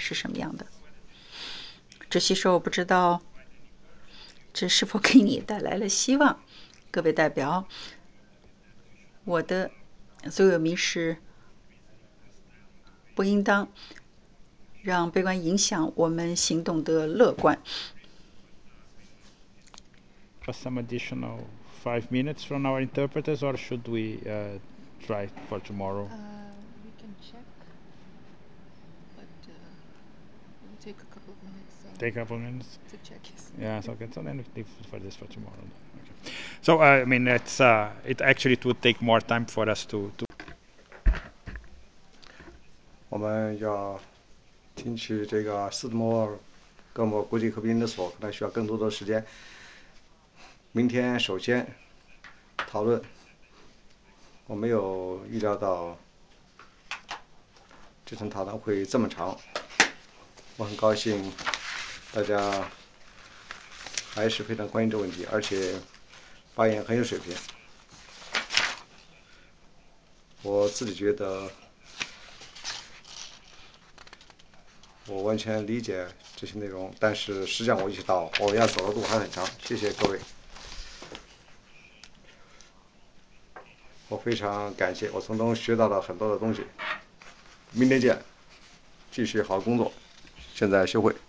是什么样的。这些时候不知道这是否给你带来了希望。各位代表，我的座右铭是不应当让悲观影响我们行动的乐观。 Just some additional 5 minutes from our interpreters, or should we try for tomorrow? We can check, but it will take a couple of minutes Take a couple minutes. to check. Yeah, so okay. So then we leave for this for tomorrow. Okay. So I mean, it actually it would take more time for us to. 我们要听取这个斯德摩尔格姆国际和平的所，可能需要更多的时间。明天首先讨论，我没有预料到这场讨论会这么长，我很高兴大家还是非常关心这个问题，而且发言很有水平。我自己觉得我完全理解这些内容，但是实际上我意识到我要走的路还很长。谢谢各位，我非常感谢，我从中学到了很多的东西。明天见，继续好好工作。现在休会。